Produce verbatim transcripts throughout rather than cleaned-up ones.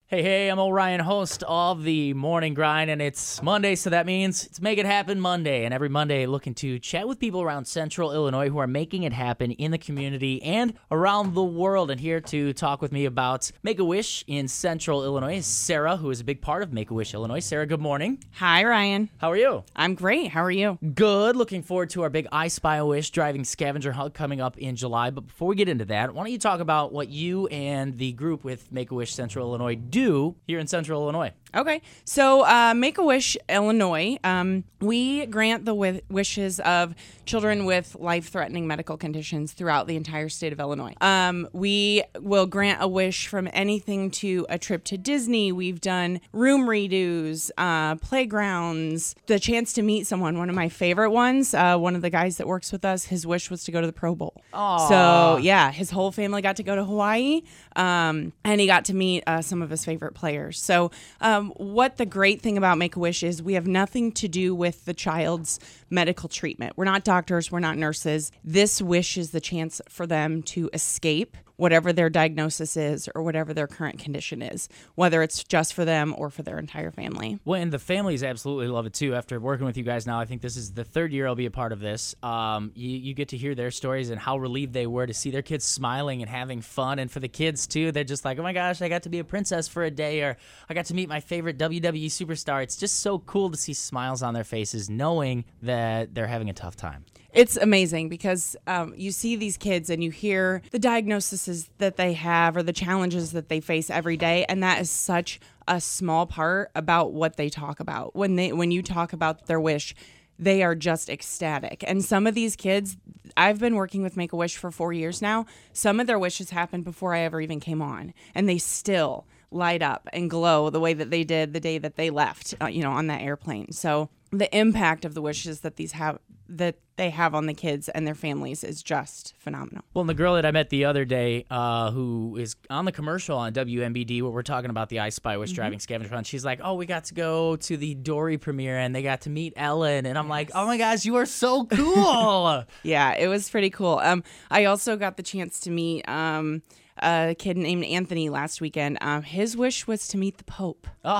Hey, hey, I'm O'Ryan, host of the Morning Grind, and it's Monday, so that means it's Make It Happen Monday. And every Monday, looking to chat with people around Central Illinois who are making it happen in the community and around the world. And here to talk with me about Make-A-Wish in Central Illinois is Sarah, who is a big part of Make-A-Wish Illinois. Sarah, good morning. Hi, Ryan. How are you? I'm great. How are you? Good. Looking forward to our big I Spy a Wish driving scavenger hunt coming up in July. But before we get into that, why don't you talk about what you and the group with Make-A-Wish Central Illinois do here in Central Illinois? Okay, so uh, Make-A-Wish Illinois, um, we grant the w- wishes of children with life-threatening medical conditions throughout the entire state of Illinois. Um, we will grant a wish from anything to a trip to Disney. We've done room redos, uh, playgrounds, the chance to meet someone. One of my favorite ones, uh, one of the guys that works with us, his wish was to go to the Pro Bowl. Aww. So, yeah, his whole family got to go to Hawaii, um, and he got to meet uh, some of his favorite players. So, um, what the great thing about Make-A-Wish is we have nothing to do with the child's medical treatment. We're not doctors. We're not nurses. This wish is the chance for them to escape whatever their diagnosis is or whatever their current condition is, whether it's just for them or for their entire family. Well, and the families absolutely love it too. After working with you guys now, I think this is the third year I'll be a part of this. Um, you, you get to hear their stories and how relieved they were to see their kids smiling and having fun. And for the kids too, they're just like, oh my gosh, I got to be a princess for a day, or I got to meet my favorite W W E superstar. It's just so cool to see smiles on their faces knowing that they're having a tough time. It's amazing because um, you see these kids and you hear the diagnoses that they have or the challenges that they face every day, and that is such a small part about what they talk about. When they when you talk about their wish, they are just ecstatic. And some of these kids, I've been working with Make-A-Wish for four years now. Some of their wishes happened before I ever even came on, and they still light up and glow the way that they did the day that they left, uh, you know, on that airplane. So the impact of the wishes that these have that they have on the kids and their families is just phenomenal. Well, and the girl that I met the other day, uh, who is on the commercial on W M B D where we're talking about the I Spy Wish mm-hmm. driving scavenger hunt, she's like, oh, we got to go to the Dory premiere and they got to meet Ellen. And I'm yes. like, oh my gosh, you are so cool. Yeah, it was pretty cool. Um, I also got the chance to meet um, a kid named Anthony last weekend. Um, his wish was to meet the Pope. Oh,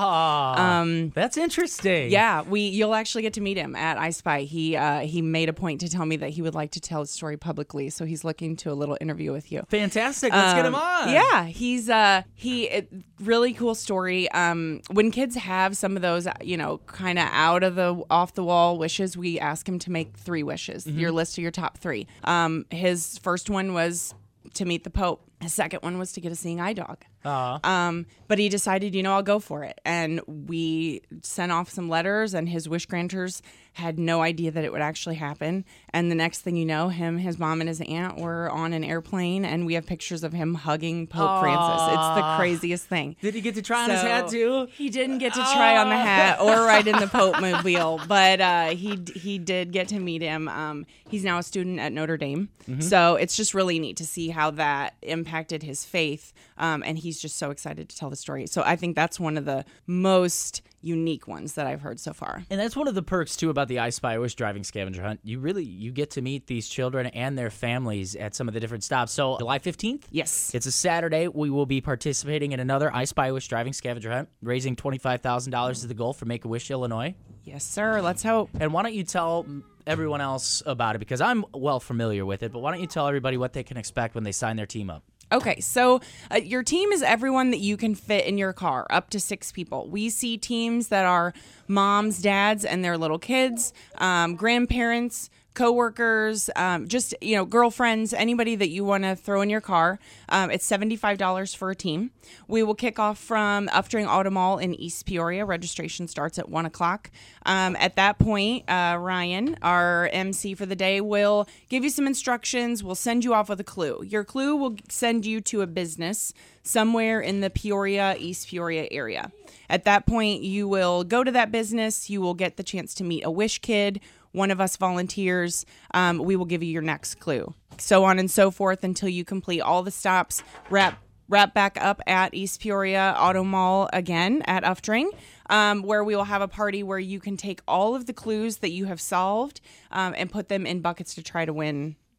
um, that's interesting. Yeah, we you'll actually get to meet him at I Spy. He uh, he made a point to tell me that he would like to tell his story publicly, so he's looking to a little interview with you. Fantastic. Let's um, get him on. Yeah, he's uh he it, really cool story. Um, when kids have some of those, you know, kind of out of the off the wall wishes, we ask him to make three wishes. Mm-hmm. Your list of your top three. Um, his first one was to meet the Pope. His second one was to get a seeing eye dog. Uh-huh. Um, but he decided, you know, I'll go for it. And we sent off some letters, and his wish granters had no idea that it would actually happen. And the next thing you know, him, his mom, and his aunt were on an airplane, and we have pictures of him hugging Pope Aww. Francis. It's the craziest thing. Did he get to try on so, his hat too? He didn't get to try on the hat or ride in the Pope mobile, but uh, he he did get to meet him. Um, he's now a student at Notre Dame. Mm-hmm. So it's just really neat to see how that impacted his faith. Um, and he's just so excited to tell the story. So I think that's one of the most unique ones that I've heard so far. And that's one of the perks too about the I Spy Wish driving scavenger hunt. You really you get to meet these children and their families at some of the different stops. So July fifteenth? Yes. It's a Saturday. We will be participating in another I Spy Wish driving scavenger hunt, raising twenty-five thousand dollars is the goal for Make-A-Wish Illinois. Yes, sir. Let's hope. And why don't you tell everyone else about it, because I'm well familiar with it, but why don't you tell everybody what they can expect when they sign their team up? Okay, so uh, your team is everyone that you can fit in your car, up to six people. We see teams that are moms, dads, and their little kids, um, grandparents, coworkers, um, just, you know, girlfriends, anybody that you want to throw in your car. Um, it's seventy-five dollars for a team. We will kick off from Uftring Auto Mall in East Peoria. Registration starts at one o'clock. Um, at that point, uh, Ryan, our M C for the day, will give you some instructions. We'll send you off with a clue. Your clue will send you to a business somewhere in the Peoria, East Peoria area. At that point, you will go to that business. You will get the chance to meet a Wish kid. One of us volunteers, um, we will give you your next clue. So on and so forth until you complete all the stops, wrap wrap back up at East Peoria Auto Mall again at Uftring, um, where we will have a party where you can take all of the clues that you have solved um, and put them in buckets to try to win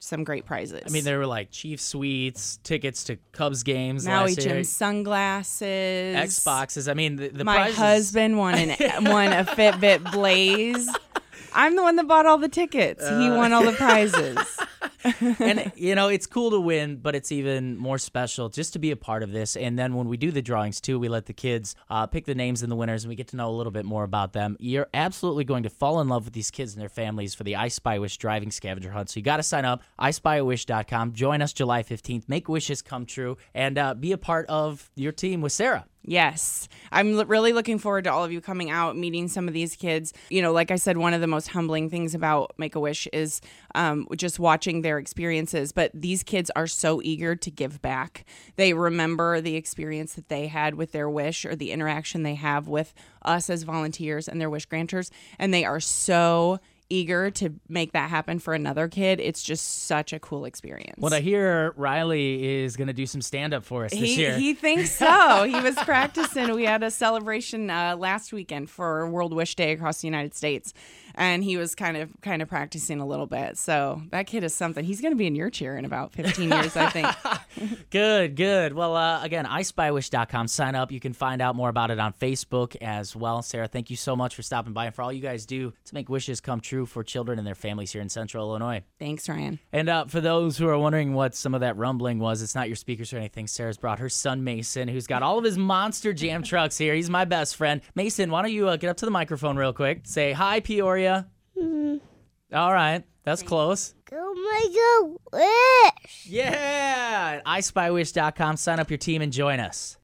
some great prizes. I mean, there were like Chief Suites, tickets to Cubs games, Maui last year, Jim sunglasses, Xboxes. I mean, the, the my prizes. husband won an won a Fitbit Blaze. I'm the one that bought all the tickets. Uh, he won all the prizes. And, you know, it's cool to win, but it's even more special just to be a part of this. And then when we do the drawings, too, we let the kids uh, pick the names and the winners, and we get to know a little bit more about them. You're absolutely going to fall in love with these kids and their families for the I Spy Wish Driving Scavenger Hunt. So you got to sign up, I spy a wish dot com. Join us July fifteenth. Make wishes come true, and uh, be a part of your team with Sarah. Yes. I'm l- really looking forward to all of you coming out, meeting some of these kids. You know, like I said, one of the most humbling things about Make-A-Wish is um, just watching their experiences. But these kids are so eager to give back. They remember the experience that they had with their wish or the interaction they have with us as volunteers and their wish granters. And they are so eager to make that happen for another kid. It's just such a cool experience. What I hear, Riley is going to do some stand-up for us this he, year. He thinks so. He was practicing. We had a celebration uh, last weekend for World Wish Day across the United States, and he was kind of kind of practicing a little bit. So that kid is something. He's going to be in your cheer in about fifteen years, I think. Good, good. Well, uh, again, I spy wish dot com. Sign up. You can find out more about it on Facebook as well. Sarah, thank you so much for stopping by and for all you guys do to make wishes come true for children and their families here in Central Illinois. Thanks, Ryan. And uh, for those who are wondering what some of that rumbling was, it's not your speakers or anything. Sarah's brought her son, Mason, who's got all of his Monster Jam trucks here. He's my best friend. Mason, why don't you uh, get up to the microphone real quick? Say, hi, Peoria. Mm. All right. That's close. Go Make-A-Wish. Yeah. I spy wish dot com. Sign up your team and join us.